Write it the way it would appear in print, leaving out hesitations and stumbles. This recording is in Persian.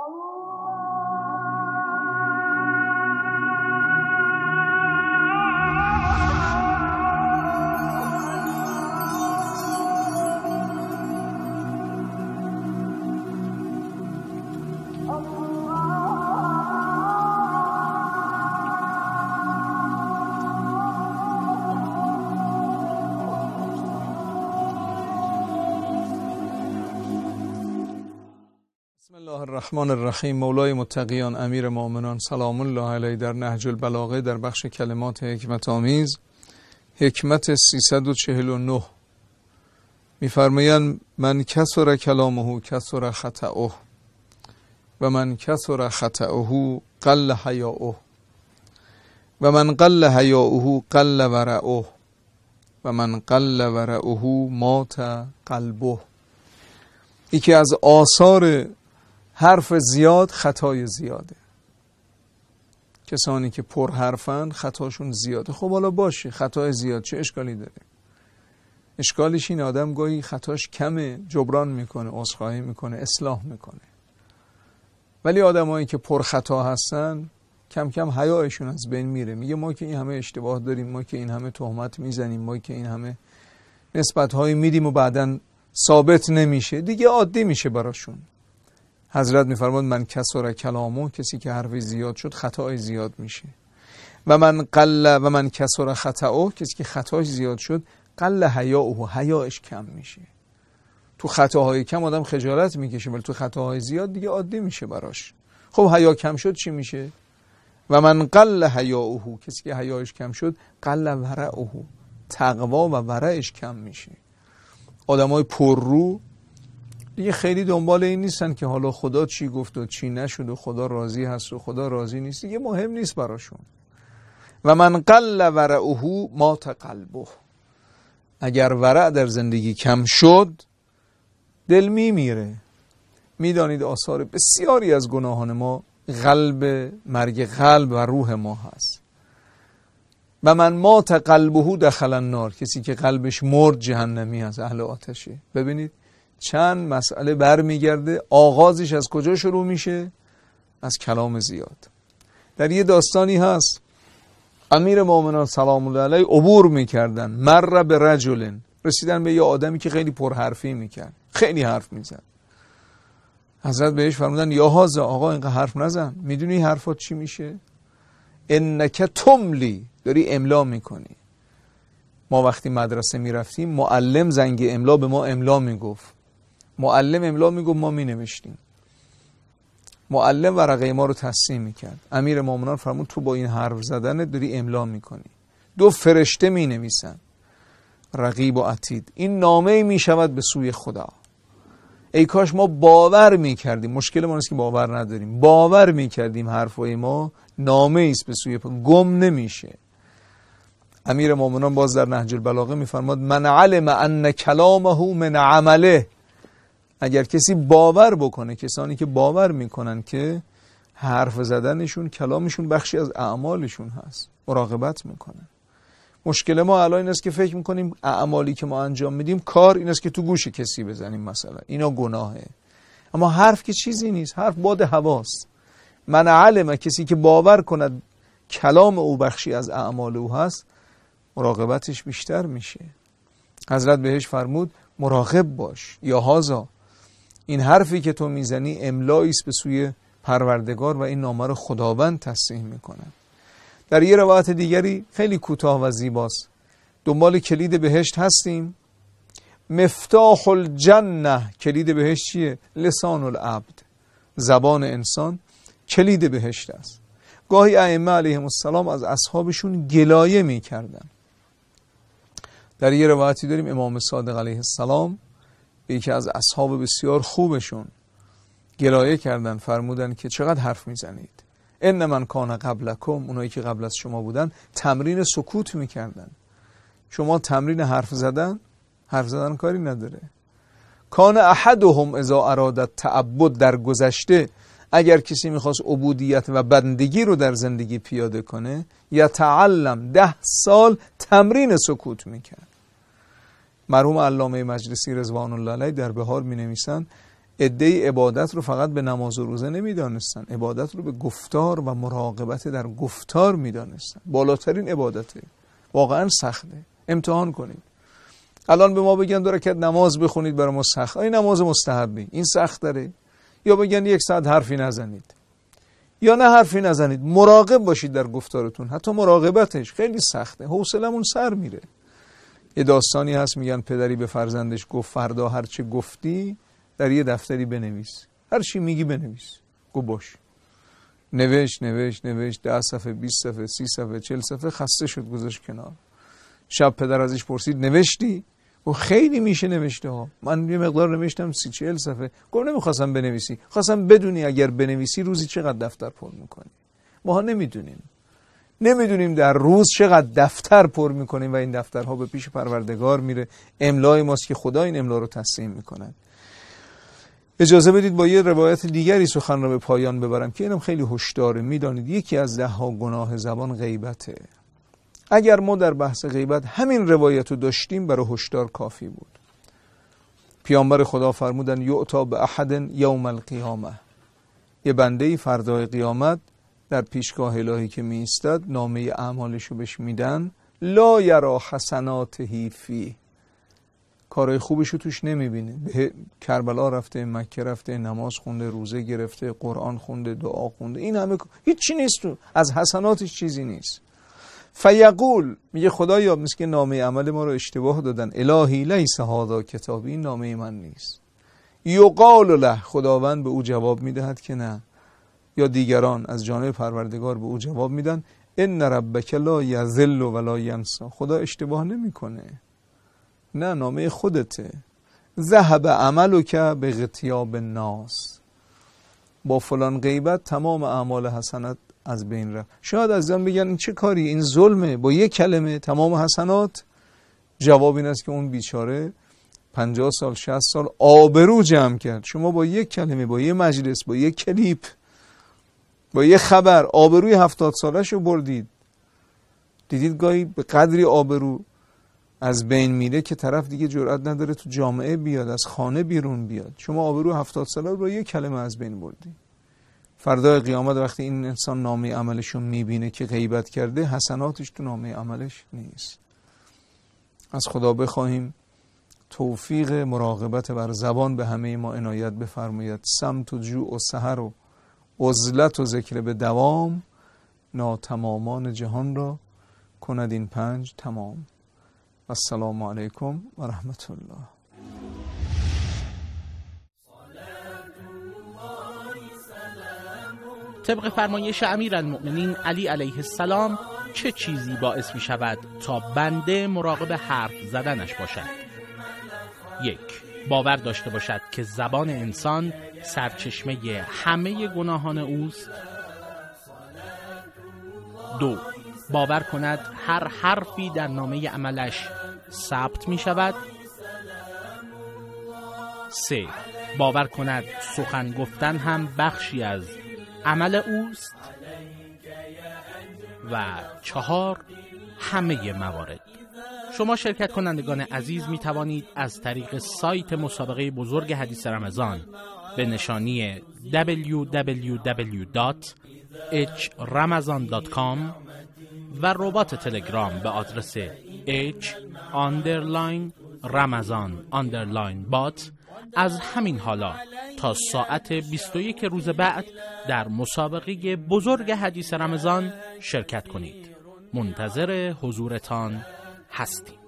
الرحمن الرحیم. مولای متقیان امیر مؤمنان سلام الله علیه در نهج البلاغه در بخش کلمات حکمت آمیز حکمت 349 می‌فرمایند من کثر کلامه کثر خطأه و من کثر خطأه قل حیاؤه و من قل حیاؤه قل ورعه و من قل ورعه مات قلبه. یکی از آثار حرف زیاد خطای زیاده. کسانی که پر حرفن خطاشون زیاده. خب حالا باشه، خطای زیاد چه اشکالی داره؟ اشکالش این آدم گاهی خطاش کمه، جبران میکنه، عذرخواهی میکنه، اصلاح میکنه. ولی آدمایی که پر خطا هستن کم کم حیایشون از بین میره. میگه ما که این همه اشتباه داریم، ما که این همه تهمت میزنیم، ما که این همه نسبت‌های میدیم و بعداً ثابت نمیشه، دیگه عادی میشه براشون. حضرت میفرماد من کثر کلامه، کسی که حرف زیاد شد خطای زیاد میشه. و من کثر خطأه، کسی که خطاش زیاد شد قل حیاؤه، حیاش کم میشه. تو خطاهای کم آدم خجالت میکشه، ولی تو خطاهای زیاد دیگه عادی میشه براش. خب حیا کم شد چی میشه؟ و من قل حیاؤه، کسی که حیاش کم شد قل ورعه، تقوا و ورعش کم میشه. آدمای پررو دیگه خیلی دنبال این نیستن که حالا خدا چی گفت و چی نشد و خدا راضی هست و خدا راضی نیست، دیگه مهم نیست براشون. و من قل ورعه مات قلبه، اگر ورع در زندگی کم شد دل میمیره. میدانید آثار بسیاری از گناهان ما مرگ قلب و روح ما هست. و من مات قلبه دخل النار، کسی که قلبش مرد جهنمی هست، اهل آتشه. ببینید چند مسئله برمیگرده. آغازش از کجا شروع میشه؟ از کلام زیاد. در یه داستانی هست امیر مؤمنان سلام الله علیه عبور میکردن، مر به رجل، رسیدن به یه آدمی که خیلی پرحرفی میکرد، خیلی حرف میزد. حضرت بهش فرمودن یا هذا، آقا اینقدر حرف نزن، میدونی حرفات چی میشه؟ انک تملی، داری املا میکنی. ما وقتی مدرسه میرفتیم معلم زنگ املا به ما املا میگفت، معلم املا میگفت ما مینوشتیم، معلم ورقه ما رو تصحیح میکرد. امیر مؤمنان فرمود تو با این حرف زدن داری املا میکنی. دو فرشته مینویسن، رقیب و عتید، این نامه میشود به سوی خدا. ای کاش ما باور میکردیم، مشکل ما نیست که باور نداریم، باور میکردیم حرفای ما نامه ایست به سوی گم نمیشه. امیر مؤمنان باز در نهج البلاغه میفرماد من علم ان کلامه من عمله، اگر کسی باور بکنه، کسانی که باور میکنن که حرف زدنشون کلامشون بخشی از اعمالشون هست، مراقبت میکنن. مشکل ما الان این است که فکر میکنیم اعمالی که ما انجام میدیم کار این است که تو گوش کسی بزنیم، مثلا اینا گناهه. اما حرف که چیزی نیست، حرف باد هواست. من علم، کسی که باور کند کلام او بخشی از اعمال او هست، مراقبتش بیشتر میشه. حضرت بهش فرمود مراقب باش، یا هازا، این حرفی که تو میزنی املایی است به سوی پروردگار و این نامه رو خداوند تصحیح میکنه. در یه روایت دیگری خیلی کوتاه و زیباست، دنبال کلید بهشت هستیم. مفتاح الجنه، کلید بهشت چیه؟ لسان العبد، زبان انسان کلید بهشت است. گاهی ائمه علیهم السلام از اصحابشون گلایه میکردن. در یه روایتی داریم امام صادق علیه السلام به یکی از اصحاب بسیار خوبشون گلایه کردن، فرمودن که چقدر حرف میزنید. ان من کان قبلکم، اونایی که قبل از شما بودن تمرین سکوت میکردن، شما تمرین حرف زدن کاری نداره. کان احدهم اذا اراد تعبد، در گذشته اگر کسی میخواست عبودیت و بندگی رو در زندگی پیاده کنه، یتعلم 10 سال تمرین سکوت میکرد. مرحوم علامه مجلسی رضوان الله علیه در بهار می نویسن عده‌ای عبادت رو فقط به نماز و روزه نمیدانستن، عبادت رو به گفتار و مراقبت در گفتار میدانستن. بالاترین عبادته، واقعا سخته. امتحان کنید. الان به ما بگن 2 رکعت نماز بخونید برای ما سخت، این نماز مستحبی، این سخت داره. یا بگن 1 ساعت حرفی نزنید، یا نه حرفی نزنید، مراقب باشید در گفتارتون. حتی مراقبتش خیلی سخته، حوصلمون سر میره. یه داستانی هست، میگن پدری به فرزندش گفت فردا هر چه گفتی در یه دفتری بنویس، هر چی میگی بنویس. گفت باش. نوشت 10 صفحه 20 صفحه 30 صفحه 40 صفحه، خسته شد گذاشت کنار. شب پدر ازش پرسید نوشتی؟ و خیلی میشه نوشته ها، من یه مقدار نوشتم 30-40 صفحه. گفت نمیخواستم بنویسی، خواستم بدونی اگر بنویسی روزی چقدر دفتر پر میکنی. ما نمیدونیم در روز چقدر دفتر پر میکنیم و این دفترها به پیش پروردگار میره. املای ماست که خدا این املا رو تصحیح میکنه. اجازه بدید با یه روایت دیگری سخن را به پایان ببرم که اینم خیلی هشداره. میدانید یکی از 10 گناه زبان غیبته. اگر ما در بحث غیبت همین روایت رو داشتیم برای هشدار کافی بود. پیامبر خدا فرمودن یعطا به احد یوم القیامه، یه بنده‌ای فردای قیامت در پیشگاه الهی که می ایستد نامه اعمالش رو بهش میدن، لا یرا حسناته فی، کارهای خوبش رو توش نمیبینه. به کربلا رفته، مکه رفته، نماز خونده، روزه گرفته، قرآن خونده، دعا خونده، این همه هیچی نیست تو، از حسناتش چیزی نیست. فیقول، میگه خدایا مثل که نامه عمل ما رو اشتباه دادن، الهی لیس هذا کتابی، این نامه من نیست. یقال له، خداوند به او جواب میدهد که نه، یا دیگران از جانب پروردگار به او جواب میدن ان ربک لا یضل ولا ینسی، خدا اشتباه نمیکنه، نه نامه خودته. ذهب عملک بغتیاب الناس، با فلان غیبت تمام اعمال حسنات از بین رفت. شاید از آن بگن این چه کاری، این ظلمه، با یک کلمه تمام حسنات. جواب این است که اون بیچاره 50 سال 60 سال آبرو جمع کرد. شما با یک کلمه، با یک مجلس، با یک کلیپ، با یک خبر آبروی 70 سالش رو بردید. دیدید گاهی به قدری آبرو از بین میره که طرف دیگه جرئت نداره تو جامعه بیاد، از خانه بیرون بیاد. شما آبرو 70 ساله رو با یک کلمه از بین بردید. فردای قیامت وقتی این انسان نامه عملش رو میبینه که غیبت کرده، حسناتش تو نامه عملش نیست. از خدا بخواهیم توفیق مراقبت بر زبان به همه ما عنایت بفرماید. صمت و جوع و سحر و عزلت و ذکر به دوام، ناتمامان جهان را کند این 5 تمام. السلام علیکم و رحمت الله. طبق فرمایش امیرالمؤمنین علی علیه السلام چه چیزی باعث می شود تا بنده مراقب حرف زدنش باشد؟ 1. باور داشته باشد که زبان انسان سرچشمه همه گناهان اوست. 2. باور کند هر حرفی در نامه عملش ثبت می شود. 3. باور کند سخن گفتن هم بخشی از عمل اوست. و 4. همه موارد. شما شرکت کنندگان عزیز می توانید از طریق سایت مسابقه بزرگ حدیث رمضان به نشانی www.hramazan.com و ربات تلگرام به آدرس h_ramazan_bot از همین حالا تا ساعت 21 روز بعد در مسابقه بزرگ حدیث رمضان شرکت کنید. منتظر حضورتان هستیم.